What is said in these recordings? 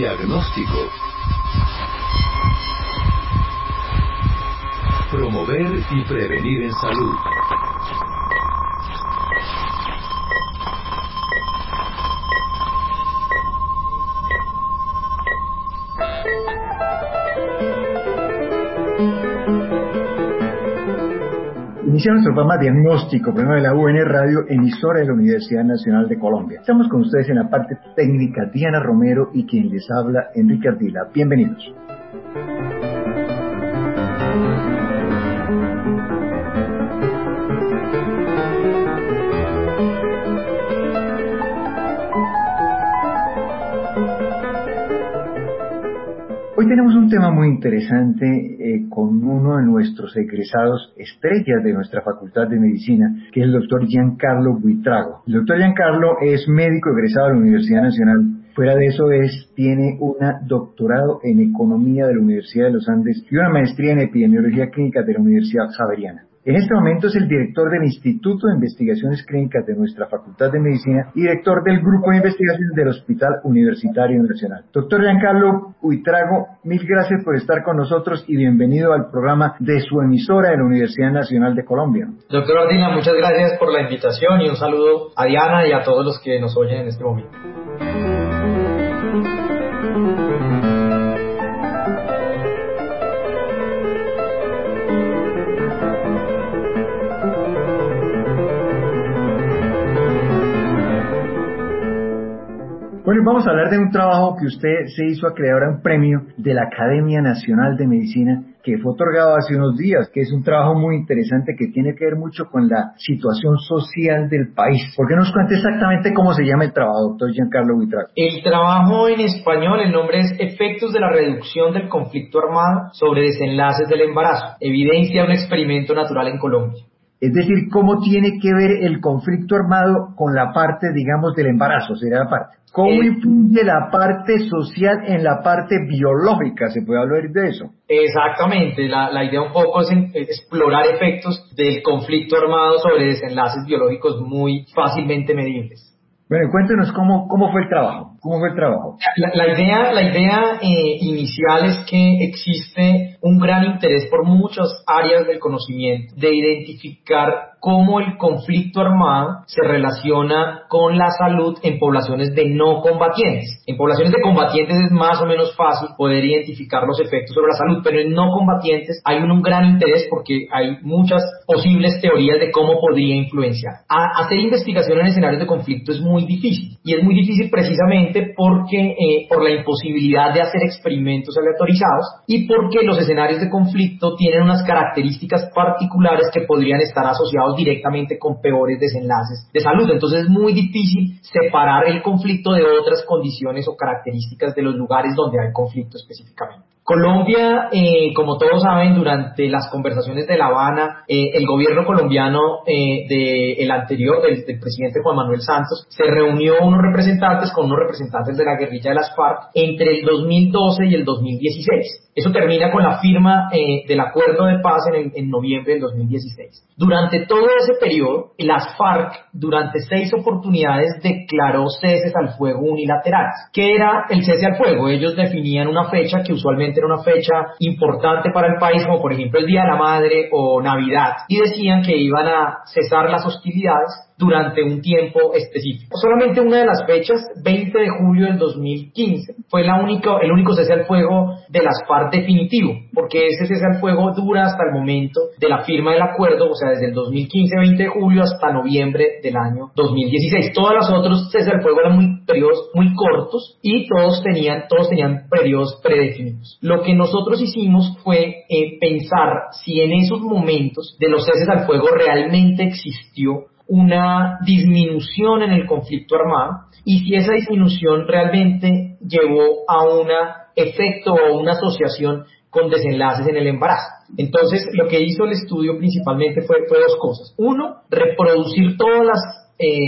Diagnóstico. Promover y prevenir en salud. Inicia nuestro programa Diagnóstico, programa de la UN Radio, emisora de la Universidad Nacional de Colombia. Estamos con ustedes en la parte técnica, Diana Romero, y quien les habla, Enrique Ardila. Bienvenidos. Hoy tenemos un tema muy interesante con uno de nuestros egresados estrellas de nuestra Facultad de Medicina, que es el doctor Giancarlo Buitrago. El doctor Giancarlo es médico egresado de la Universidad Nacional. Fuera de eso tiene un doctorado en Economía de la Universidad de los Andes y una maestría en Epidemiología Clínica de la Universidad Javeriana. En este momento es el director del Instituto de Investigaciones Clínicas de nuestra Facultad de Medicina y director del Grupo de Investigación del Hospital Universitario Nacional. Doctor Giancarlo Buitrago, mil gracias por estar con nosotros y bienvenido al programa de su emisora de la Universidad Nacional de Colombia. Doctor Ardila, muchas gracias por la invitación y un saludo a Diana y a todos los que nos oyen en este momento. Bueno, vamos a hablar de un trabajo que usted se hizo acreedor a un premio de la Academia Nacional de Medicina que fue otorgado hace unos días, que es un trabajo muy interesante que tiene que ver mucho con la situación social del país. ¿Por qué nos cuenta exactamente cómo se llama el trabajo, doctor Giancarlo Buitrago? El trabajo en español, el nombre es Efectos de la reducción del conflicto armado sobre desenlaces del embarazo. Evidencia un experimento natural en Colombia. Es decir, ¿cómo tiene que ver el conflicto armado con la parte, digamos, del embarazo? Sería la parte. ¿Cómo influye la parte social en la parte biológica? ¿Se puede hablar de eso? Exactamente. La idea un poco es explorar efectos del conflicto armado sobre desenlaces biológicos muy fácilmente medibles. Bueno, cuéntenos cómo fue el trabajo. ¿Cómo fue el trabajo? La idea inicial es que existe un gran interés por muchas áreas del conocimiento de identificar cómo el conflicto armado se relaciona con la salud en poblaciones de no combatientes. En poblaciones de combatientes es más o menos fácil poder identificar los efectos sobre la salud, pero en no combatientes hay un gran interés porque hay muchas posibles teorías de cómo podría influenciar. Hacer investigación en escenarios de conflicto es muy difícil, y es muy difícil precisamente porque por la imposibilidad de hacer experimentos aleatorizados y porque los escenarios de conflicto tienen unas características particulares que podrían estar asociados directamente con peores desenlaces de salud. Entonces es muy difícil separar el conflicto de otras condiciones o características de los lugares donde hay conflicto específicamente. Colombia, como todos saben, durante las conversaciones de La Habana, el gobierno colombiano del anterior, del presidente Juan Manuel Santos, se reunió con unos representantes de la guerrilla de las FARC entre el 2012 y el 2016. Eso termina con la firma del acuerdo de paz en noviembre del 2016. Durante todo ese periodo, las FARC, durante 6 oportunidades, declaró ceses al fuego unilaterales. ¿Qué era el cese al fuego? Ellos definían una fecha que usualmente era una fecha importante para el país, como por ejemplo el Día de la Madre o Navidad, y decían que iban a cesar las hostilidades durante un tiempo específico. Solamente una de las fechas, 20 de julio del 2015, fue el único cese al fuego de las FARC definitivo, porque ese cese al fuego dura hasta el momento de la firma del acuerdo, o sea, desde el 2015, 20 de julio, hasta noviembre del año 2016. Todos los otros cese al fuego eran periodos muy cortos y todos tenían periodos predefinidos. Lo que nosotros hicimos fue pensar si en esos momentos de los ceses al fuego realmente existió una disminución en el conflicto armado y si esa disminución realmente llevó a un efecto o una asociación con desenlaces en el embarazo. Entonces, lo que hizo el estudio principalmente fue 2 cosas. Uno, reproducir todas las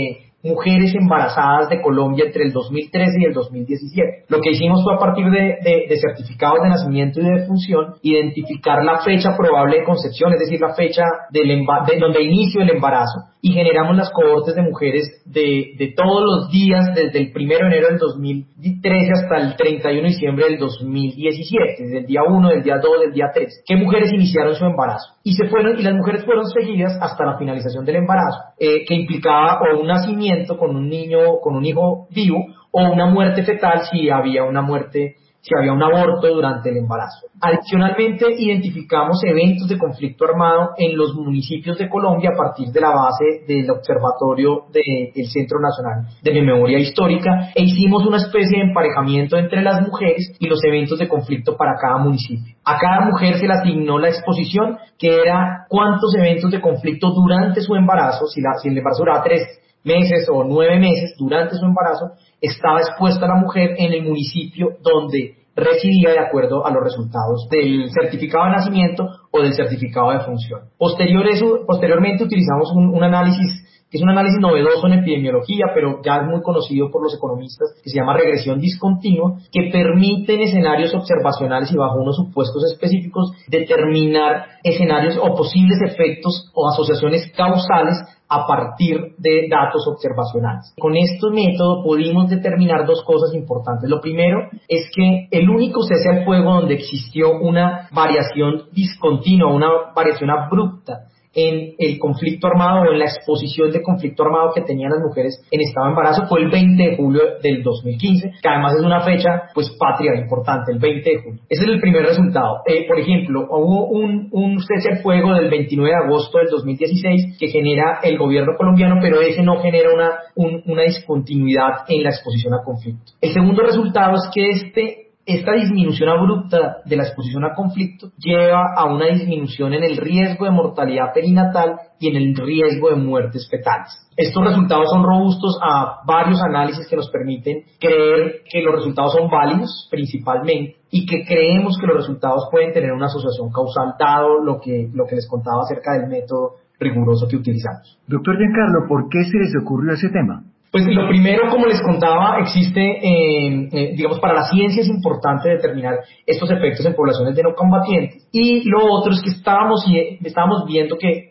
mujeres embarazadas de Colombia entre el 2013 y el 2017. Lo que hicimos fue, a partir de certificados de nacimiento y de defunción, identificar la fecha probable de concepción, es decir, la fecha de donde inicio el embarazo, y generamos las cohortes de mujeres de todos los días desde el 1 de enero del 2013 hasta el 31 de diciembre del 2017, desde el día 1, del día 2, del día 3, qué mujeres iniciaron su embarazo. Y las mujeres fueron seguidas hasta la finalización del embarazo, que implicaba o un nacimiento con un hijo vivo, o una muerte fetal si había un aborto durante el embarazo. Adicionalmente, identificamos eventos de conflicto armado en los municipios de Colombia a partir de la base del observatorio del Centro Nacional de Memoria Histórica, e hicimos una especie de emparejamiento entre las mujeres y los eventos de conflicto para cada municipio. A cada mujer se le asignó la exposición, que era cuántos eventos de conflicto durante su embarazo, si el embarazo duraba 3 meses o 9 meses, durante su embarazo estaba expuesta la mujer en el municipio donde residía, de acuerdo a los resultados del certificado de nacimiento o del certificado de función. Posteriormente utilizamos un análisis que es un análisis novedoso en epidemiología, pero ya es muy conocido por los economistas, que se llama regresión discontinua, que permite en escenarios observacionales y bajo unos supuestos específicos determinar escenarios o posibles efectos o asociaciones causales a partir de datos observacionales. Con este método pudimos determinar 2 cosas importantes. Lo primero es que el único cese al fuego donde existió una variación discontinua, una variación abrupta en el conflicto armado o en la exposición de conflicto armado que tenían las mujeres en estado de embarazo fue el 20 de julio del 2015, que además es una fecha pues patria importante, el 20 de julio. Ese es el primer resultado. Por ejemplo, hubo un cese al fuego del 29 de agosto del 2016 que genera el gobierno colombiano, pero ese no genera una discontinuidad en la exposición a conflicto. El segundo resultado es que esta disminución abrupta de la exposición a conflicto lleva a una disminución en el riesgo de mortalidad perinatal y en el riesgo de muertes fetales. Estos resultados son robustos a varios análisis que nos permiten creer que los resultados son válidos principalmente, y que creemos que los resultados pueden tener una asociación causal, dado lo que les contaba acerca del método riguroso que utilizamos. Doctor Giancarlo, ¿por qué se les ocurrió ese tema? Pues lo primero, como les contaba, existe, digamos, para la ciencia es importante determinar estos efectos en poblaciones de no combatientes. Y lo otro es que estábamos viendo que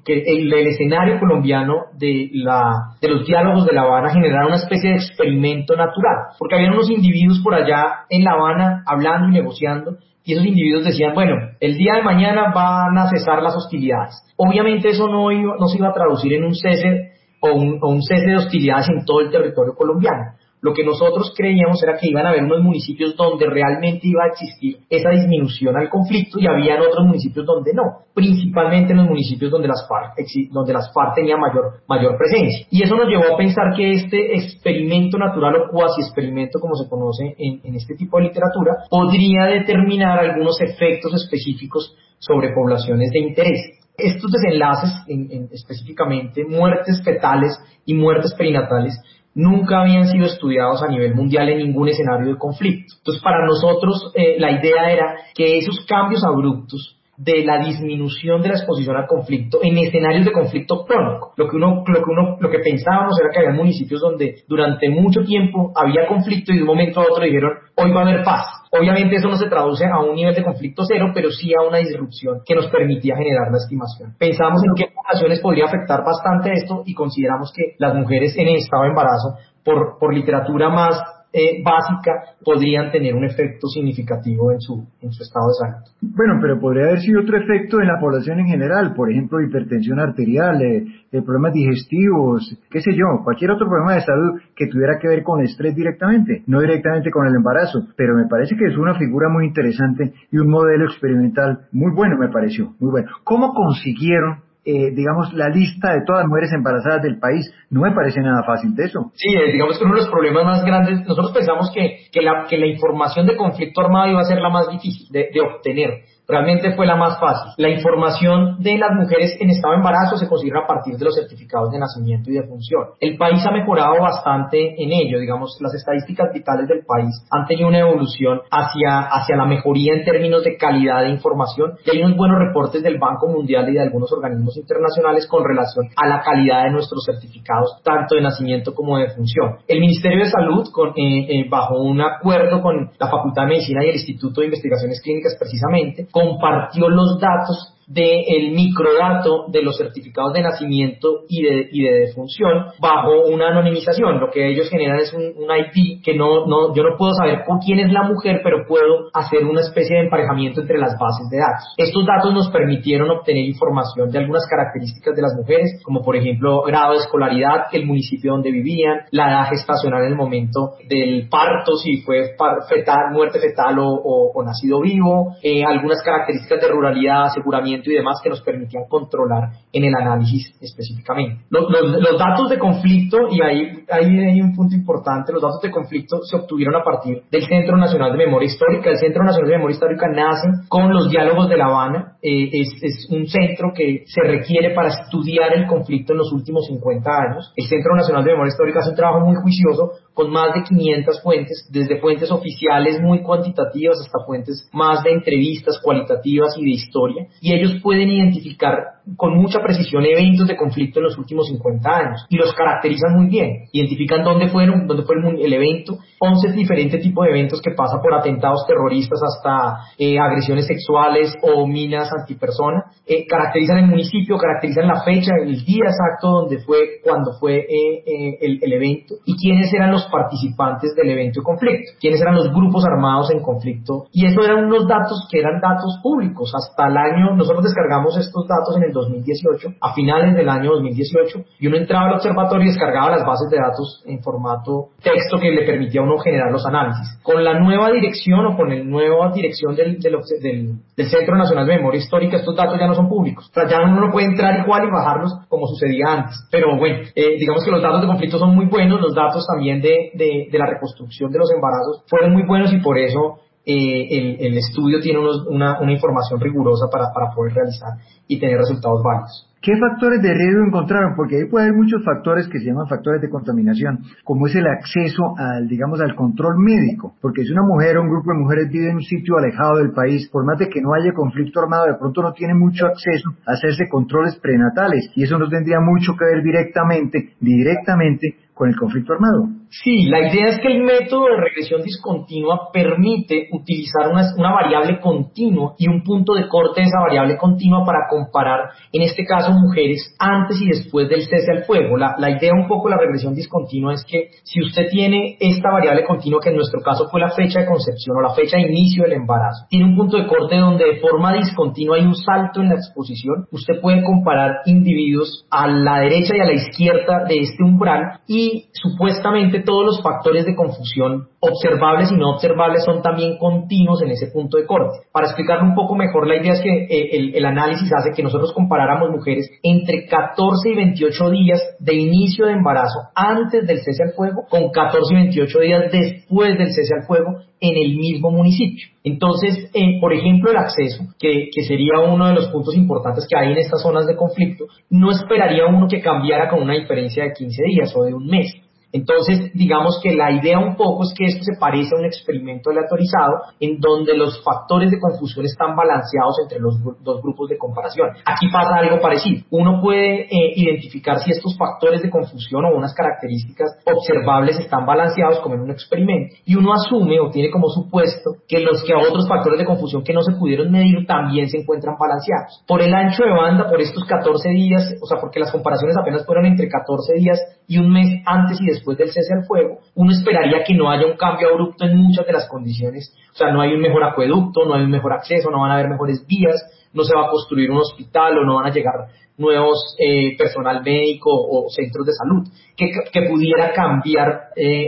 el escenario colombiano de los diálogos de La Habana generara una especie de experimento natural, porque había unos individuos por allá en La Habana hablando y negociando, y esos individuos decían, bueno, el día de mañana van a cesar las hostilidades. Obviamente eso no se iba a traducir en un cese o un cese de hostilidades en todo el territorio colombiano. Lo que nosotros creíamos era que iban a haber unos municipios donde realmente iba a existir esa disminución al conflicto, y habían otros municipios donde no, principalmente en los municipios donde las FARC tenían mayor presencia. Y eso nos llevó a pensar que este experimento natural, o cuasi experimento como se conoce en este tipo de literatura, podría determinar algunos efectos específicos sobre poblaciones de interés. Estos desenlaces, específicamente muertes fetales y muertes perinatales, nunca habían sido estudiados a nivel mundial en ningún escenario de conflicto. Entonces, para nosotros la idea era que esos cambios abruptos de la disminución de la exposición al conflicto en escenarios de conflicto crónico, lo que pensábamos era que había municipios donde durante mucho tiempo había conflicto y de un momento a otro dijeron, hoy va a haber paz. Obviamente eso no se traduce a un nivel de conflicto cero, pero sí a una disrupción que nos permitía generar la estimación. Pensamos en qué poblaciones podría afectar bastante esto, y consideramos que las mujeres en estado de embarazo, por literatura más básica, podrían tener un efecto significativo en su estado de salud. Bueno, pero podría haber sido otro efecto en la población en general, por ejemplo, hipertensión arterial, problemas digestivos, qué sé yo, cualquier otro problema de salud que tuviera que ver con el estrés directamente, no directamente con el embarazo. Pero me parece que es una figura muy interesante y un modelo experimental muy bueno, me pareció, muy bueno. ¿Cómo consiguieron digamos, la lista de todas las mujeres embarazadas del país? No me parece nada fácil de eso. Sí, digamos que uno de los problemas más grandes, nosotros pensamos que la información de conflicto armado iba a ser la más difícil de obtener, realmente fue la más fácil. La información de las mujeres en estado de embarazo se consigue a partir de los certificados de nacimiento y de función. El país ha mejorado bastante en ello, digamos, las estadísticas vitales del país han tenido una evolución hacia la mejoría en términos de calidad de información, y hay unos buenos reportes del Banco Mundial y de algunos organismos internacionales con relación a la calidad de nuestros certificados, tanto de nacimiento como de función. El Ministerio de Salud, bajo un acuerdo con la Facultad de Medicina y el Instituto de Investigaciones Clínicas precisamente, compartió los datos del microdato de los certificados de nacimiento y de defunción bajo una anonimización. Lo que ellos generan es un ID que yo no puedo saber con quién es la mujer, pero puedo hacer una especie de emparejamiento entre las bases de datos. Estos datos nos permitieron obtener información de algunas características de las mujeres, como por ejemplo grado de escolaridad, el municipio donde vivían, la edad gestacional en el momento del parto, si fue muerte fetal o nacido vivo, algunas características de ruralidad, aseguramiento y demás que nos permitían controlar en el análisis específicamente. Los datos de conflicto, y ahí hay un punto importante, los datos de conflicto se obtuvieron a partir del Centro Nacional de Memoria Histórica. El Centro Nacional de Memoria Histórica nace con los diálogos de La Habana, es un centro que se requiere para estudiar el conflicto en los últimos 50 años. El Centro Nacional de Memoria Histórica hace un trabajo muy juicioso con más de 500 fuentes, desde fuentes oficiales muy cuantitativas hasta fuentes más de entrevistas cualitativas y de historia, y ellos pueden identificar con mucha precisión eventos de conflicto en los últimos 50 años y los caracterizan muy bien. Identifican dónde fue el evento, 11 diferentes tipos de eventos que pasan por atentados terroristas hasta agresiones sexuales o minas antipersona. Caracterizan el municipio, caracterizan la fecha, el día exacto cuando fue el evento, y quiénes eran los participantes del evento de conflicto, quiénes eran los grupos armados en conflicto. Y eso eran unos datos que eran datos públicos. Hasta el año, nosotros descargamos estos datos en el 2018, a finales del año 2018, y uno entraba al observatorio y descargaba las bases de datos en formato texto que le permitía a uno generar los análisis. Con la nueva dirección o con la nueva dirección del Centro Nacional de Memoria Histórica, estos datos ya no son públicos. O sea, ya uno no puede entrar igual y bajarlos como sucedía antes. Pero bueno, digamos que los datos de conflicto son muy buenos, los datos también de la reconstrucción de los embarazos fueron muy buenos, y por eso el estudio tiene una información rigurosa para poder realizar y tener resultados válidos. ¿Qué factores de riesgo encontraron? Porque ahí puede haber muchos factores que se llaman factores de contaminación, como es el acceso al control médico, porque si una mujer o un grupo de mujeres vive en un sitio alejado del país, por más de que no haya conflicto armado, de pronto no tiene mucho acceso a hacerse controles prenatales, y eso no tendría mucho que ver directamente con el conflicto armado. Sí, la idea es que el método de regresión discontinua permite utilizar una variable continua y un punto de corte de esa variable continua para comparar, en este caso, mujeres antes y después del cese al fuego. La idea un poco de la regresión discontinua es que si usted tiene esta variable continua, que en nuestro caso fue la fecha de concepción o la fecha de inicio del embarazo, tiene un punto de corte donde de forma discontinua hay un salto en la exposición, usted puede comparar individuos a la derecha y a la izquierda de este umbral, y supuestamente todos los factores de confusión observables y no observables son también continuos en ese punto de corte. Para explicarlo un poco mejor, la idea es que el análisis hace que nosotros comparáramos mujeres entre 14 y 28 días de inicio de embarazo antes del cese al fuego con 14 y 28 días después del cese al fuego en el mismo municipio. Entonces, por ejemplo, el acceso, que sería uno de los puntos importantes que hay en estas zonas de conflicto, no esperaría uno que cambiara con una diferencia de 15 días o de un mes. Entonces, digamos que la idea un poco es que esto se parece a un experimento aleatorizado en donde los factores de confusión están balanceados entre los dos grupos de comparación. Aquí pasa algo parecido. Uno puede identificar si estos factores de confusión o unas características observables están balanceados como en un experimento, y uno asume o tiene como supuesto que los que a otros factores de confusión que no se pudieron medir también se encuentran balanceados. Por el ancho de banda, por estos 14 días, o sea, porque las comparaciones apenas fueron entre 14 días y un mes antes y después del cese al fuego, uno esperaría que no haya un cambio abrupto en muchas de las condiciones. O sea, no hay un mejor acueducto, no hay un mejor acceso, no van a haber mejores vías, no se va a construir un hospital o no van a llegar nuevos personal médico o centros de salud que pudiera cambiar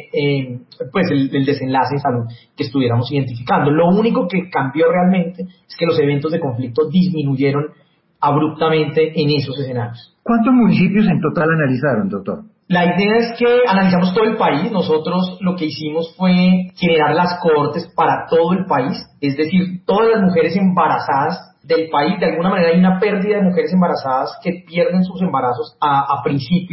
pues el desenlace de salud que estuviéramos identificando. Lo único que cambió realmente es que los eventos de conflicto disminuyeron abruptamente en esos escenarios. ¿Cuántos municipios en total analizaron, doctor? La idea es que analizamos todo el país. Nosotros lo que hicimos fue generar las cohortes para todo el país, es decir, todas las mujeres embarazadas del país. De alguna manera hay una pérdida de mujeres embarazadas que pierden sus embarazos a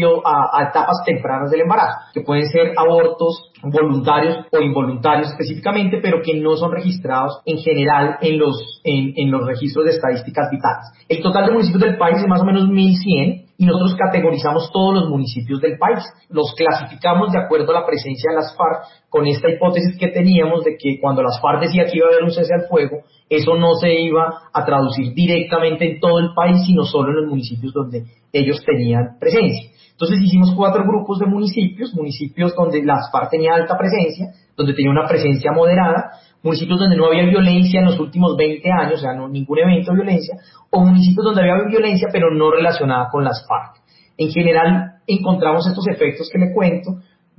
etapas tempranas del embarazo, que pueden ser abortos voluntarios o involuntarios específicamente, pero que no son registrados en general en los registros de estadísticas vitales. El total de municipios del país es más o menos 1.100 y nosotros categorizamos todos los municipios del país. Los clasificamos de acuerdo a la presencia de las FARC, con esta hipótesis que teníamos de que cuando las FARC decía que iba a haber un cese al fuego, eso no se iba a traducir directamente en todo el país, sino solo en los municipios donde ellos tenían presencia. Entonces hicimos 4 grupos de municipios donde las FARC tenía alta presencia, donde tenía una presencia moderada, municipios donde no había violencia en los últimos 20 años, o sea, no ningún evento de violencia, o municipios donde había violencia pero no relacionada con las FARC. En general encontramos estos efectos que le cuento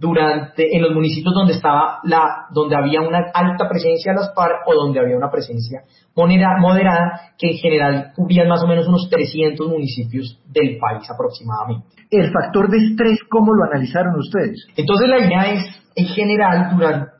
en los municipios donde había una alta presencia de las FARC o donde había una presencia moderada, que en general cubrían más o menos unos 300 municipios del país aproximadamente. El factor de estrés, ¿cómo lo analizaron ustedes? Entonces la idea es, en general,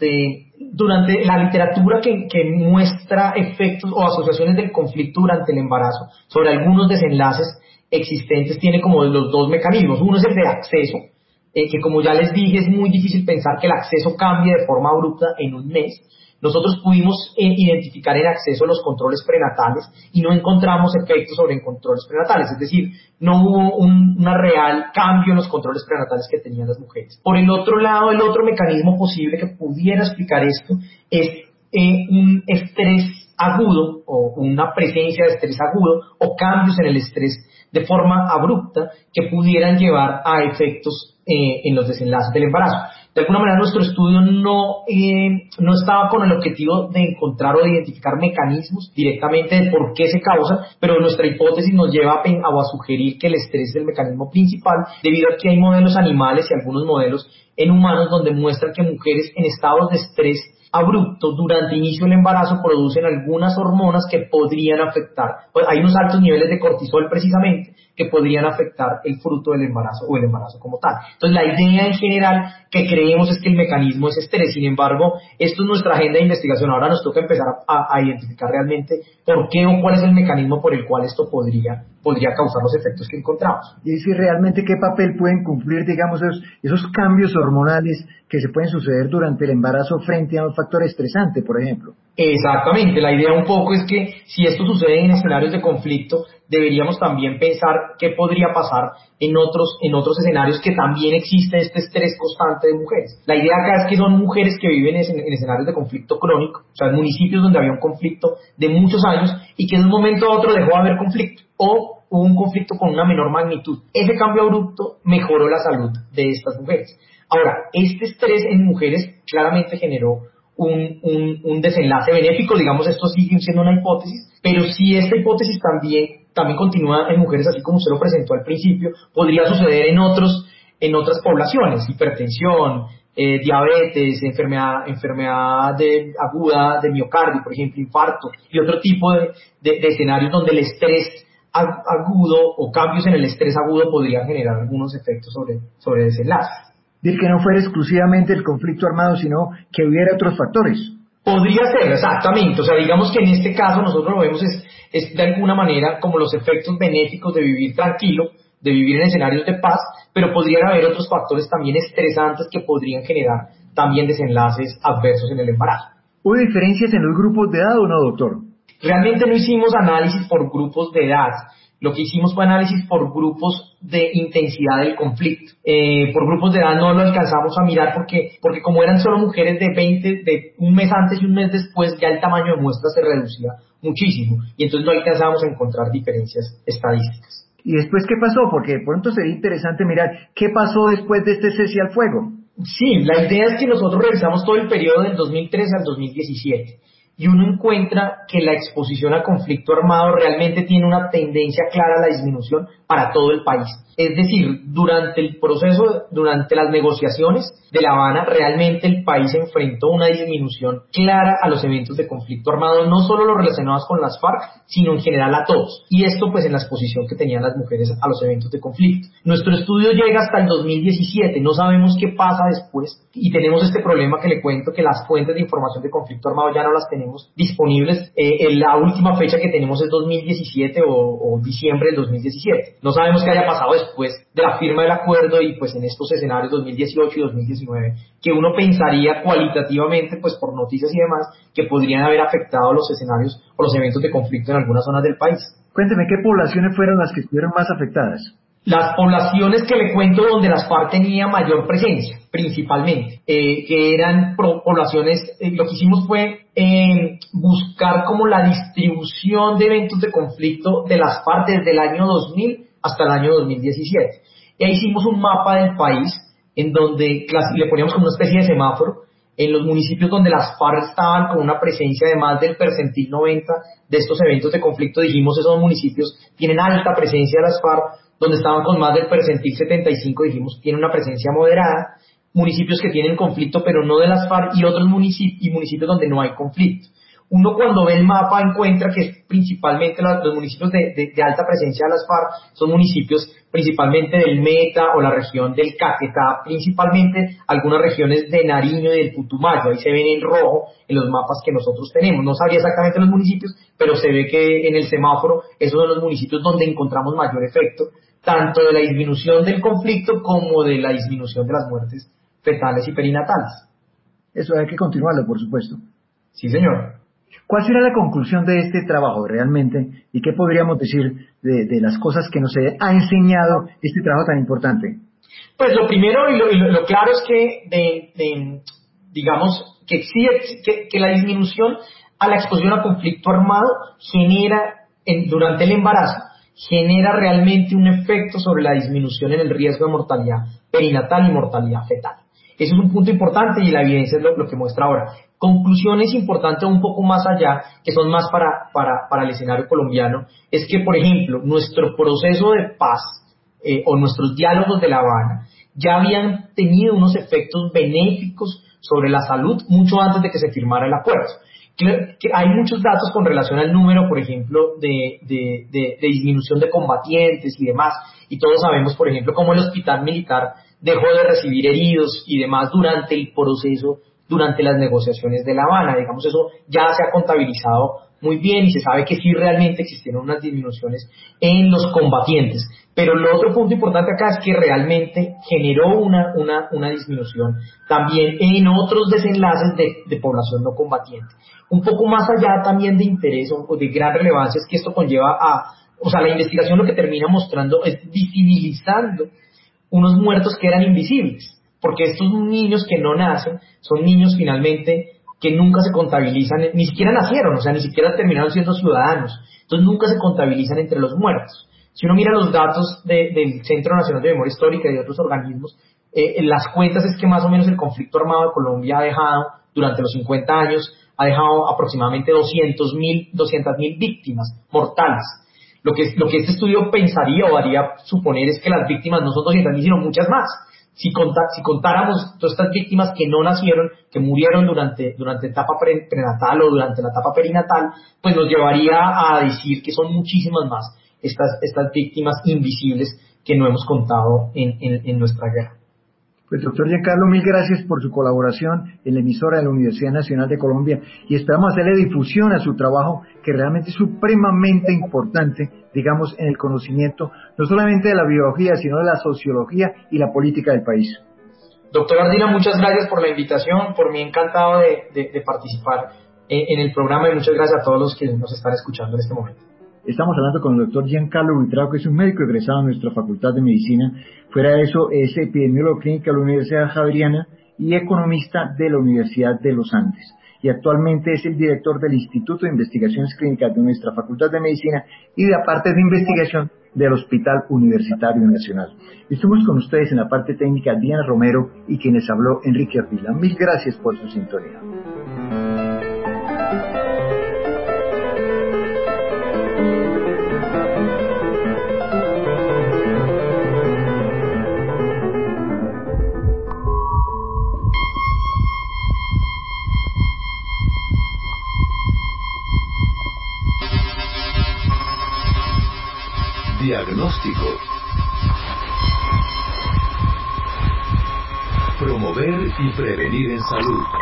durante la literatura que muestra efectos o asociaciones del conflicto durante el embarazo sobre algunos desenlaces existentes, tiene como los 2 mecanismos. Uno es el de acceso, que como ya les dije, es muy difícil pensar que el acceso cambie de forma abrupta en un mes. Nosotros pudimos identificar en acceso los controles prenatales y no encontramos efectos sobre controles prenatales, es decir, no hubo un real cambio en los controles prenatales que tenían las mujeres. Por el otro lado, el otro mecanismo posible que pudiera explicar esto es un estrés agudo o una presencia de estrés agudo o cambios en el estrés de forma abrupta que pudieran llevar a efectos en los desenlaces del embarazo. De alguna manera nuestro estudio no estaba con el objetivo de encontrar o de identificar mecanismos directamente de por qué se causa, pero nuestra hipótesis nos lleva a sugerir que el estrés es el mecanismo principal, debido a que hay modelos animales y algunos modelos en humanos donde muestran que mujeres en estados de estrés abrupto durante el inicio del embarazo producen algunas hormonas que podrían afectar, hay unos altos niveles de cortisol precisamente que podrían afectar el fruto del embarazo o el embarazo como tal. Entonces la idea en general que creemos es que el mecanismo es estrés. Sin embargo, esto es nuestra agenda de investigación. Ahora nos toca empezar a identificar realmente por qué o cuál es el mecanismo por el cual esto podría causar los efectos que encontramos. Y decir realmente qué papel pueden cumplir, digamos, esos cambios hormonales que se pueden suceder durante el embarazo frente a un factor estresante, por ejemplo. Exactamente, la idea un poco es que si esto sucede en escenarios de conflicto, deberíamos también pensar qué podría pasar en otros escenarios que también existe este estrés constante de mujeres. La idea acá es que son mujeres que viven en escenarios de conflicto crónico, o sea, en municipios donde había un conflicto de muchos años y que de un momento a otro dejó de haber conflicto o hubo un conflicto con una menor magnitud. Ese cambio abrupto mejoró la salud de estas mujeres. Ahora, este estrés en mujeres claramente generó un desenlace benéfico, digamos, esto sigue siendo una hipótesis, pero si esta hipótesis también continúa en mujeres, así como usted lo presentó al principio, podría suceder en otras poblaciones, hipertensión, diabetes, enfermedad aguda de miocardio, por ejemplo, infarto, y otro tipo de escenarios donde el estrés agudo o cambios en el estrés agudo podrían generar algunos efectos sobre desenlaces. Decir que no fuera exclusivamente el conflicto armado, sino que hubiera otros factores. Podría ser, exactamente. O sea, digamos que en este caso nosotros lo vemos es de alguna manera como los efectos benéficos de vivir tranquilo, de vivir en escenarios de paz, pero podrían haber otros factores también estresantes que podrían generar también desenlaces adversos en el embarazo. ¿Hubo diferencias en los grupos de edad o no, doctor? Realmente no hicimos análisis por grupos de edad. Lo que hicimos fue análisis por grupos de intensidad del conflicto. Por grupos de edad no lo alcanzamos a mirar porque como eran solo mujeres de un mes antes y un mes después, ya el tamaño de muestra se reducía muchísimo y entonces no alcanzábamos a encontrar diferencias estadísticas. ¿Y después qué pasó? Porque de pronto sería interesante mirar qué pasó después de este cese al fuego. Sí, la idea es que nosotros revisamos todo el periodo del 2013 al 2017. y uno encuentra que la exposición a conflicto armado realmente tiene una tendencia clara a la disminución para todo el país. Es decir, durante el proceso, durante las negociaciones de La Habana, realmente el país enfrentó una disminución clara a los eventos de conflicto armado, no solo los relacionados con las FARC, sino en general a todos. Y esto pues en la exposición que tenían las mujeres a los eventos de conflicto. Nuestro estudio llega hasta el 2017, no sabemos qué pasa después, y tenemos este problema que le cuento, que las fuentes de información de conflicto armado ya no las tenemos disponibles. La última fecha que tenemos es 2017 o diciembre del 2017. No sabemos qué haya pasado después de la firma del acuerdo y pues en estos escenarios 2018 y 2019, que uno pensaría cualitativamente, pues por noticias y demás, que podrían haber afectado los escenarios o los eventos de conflicto en algunas zonas del país. Cuénteme, ¿qué poblaciones fueron las que estuvieron más afectadas? Las poblaciones que le cuento donde las FARC tenían mayor presencia, principalmente, que eran poblaciones, lo que hicimos fue buscar como la distribución de eventos de conflicto de las FARC desde el año 2000 hasta el año 2017. Y ahí hicimos un mapa del país en donde le poníamos como una especie de semáforo. En los municipios donde las FARC estaban con una presencia de más del percentil 90 de estos eventos de conflicto, dijimos esos municipios tienen alta presencia de las FARC. Donde estaban con más del percentil 75, dijimos tienen una presencia moderada. Municipios que tienen conflicto pero no de las FARC, y otros municipios donde no hay conflicto. Uno cuando ve el mapa encuentra que principalmente los municipios de alta presencia de las FARC son municipios principalmente del Meta o la región del Caquetá, principalmente algunas regiones de Nariño y del Putumayo. Ahí se ven en rojo en los mapas que nosotros tenemos. No sabría exactamente los municipios, pero se ve que en el semáforo esos son los municipios donde encontramos mayor efecto, tanto de la disminución del conflicto como de la disminución de las muertes fetales y perinatales. Eso hay que continuarlo, por supuesto. Sí, señor. ¿Cuál será la conclusión de este trabajo realmente y qué podríamos decir de las cosas que nos ha enseñado este trabajo tan importante? Pues lo primero y lo claro es que digamos que que la disminución a la exposición a conflicto armado genera durante el embarazo genera realmente un efecto sobre la disminución en el riesgo de mortalidad perinatal y mortalidad fetal. Ese es un punto importante y la evidencia es lo que muestra ahora. Conclusiones importantes un poco más allá, que son más para el escenario colombiano, es que, por ejemplo, nuestro proceso de paz o nuestros diálogos de La Habana ya habían tenido unos efectos benéficos sobre la salud mucho antes de que se firmara el acuerdo. Que hay muchos datos con relación al número, por ejemplo, de disminución de combatientes y demás, y todos sabemos, por ejemplo, cómo el hospital militar dejó de recibir heridos y demás durante el proceso, durante las negociaciones de La Habana. Digamos, eso ya se ha contabilizado muy bien y se sabe que sí realmente existieron unas disminuciones en los combatientes. Pero el otro punto importante acá es que realmente generó una disminución también en otros desenlaces de población no combatiente. Un poco más allá también de interés o de gran relevancia es que esto conlleva la investigación lo que termina mostrando es visibilizando unos muertos que eran invisibles, porque estos niños que no nacen son niños finalmente que nunca se contabilizan, ni siquiera nacieron, o sea, ni siquiera terminaron siendo ciudadanos, entonces nunca se contabilizan entre los muertos. Si uno mira los datos del Centro Nacional de Memoria Histórica y de otros organismos, las cuentas es que más o menos el conflicto armado de Colombia ha dejado, durante los 50 años, ha dejado aproximadamente 200.000 víctimas mortales. Lo que este estudio pensaría o haría suponer es que las víctimas no son 200.000, sino muchas más. Si contáramos todas estas víctimas que no nacieron, que murieron durante etapa prenatal o durante la etapa perinatal, pues nos llevaría a decir que son muchísimas más estas víctimas invisibles que no hemos contado en nuestra guerra. Pues doctor Giancarlo, mil gracias por su colaboración en la emisora de la Universidad Nacional de Colombia y esperamos hacerle difusión a su trabajo que realmente es supremamente importante, digamos, en el conocimiento no solamente de la biología, sino de la sociología y la política del país. Doctor Ardila, muchas gracias por la invitación, por mí encantado de participar en el programa y muchas gracias a todos los que nos están escuchando en este momento. Estamos hablando con el doctor Giancarlo Buitrago, que es un médico egresado de nuestra Facultad de Medicina. Fuera de eso, es epidemiólogo clínico de la Universidad Javeriana y economista de la Universidad de los Andes. Y actualmente es el director del Instituto de Investigaciones Clínicas de nuestra Facultad de Medicina y de la parte de investigación del Hospital Universitario Nacional. Estuvimos con ustedes en la parte técnica Diana Romero y quienes habló Enrique Ardila. Mil gracias por su sintonía. Diagnóstico. Promover y prevenir en salud.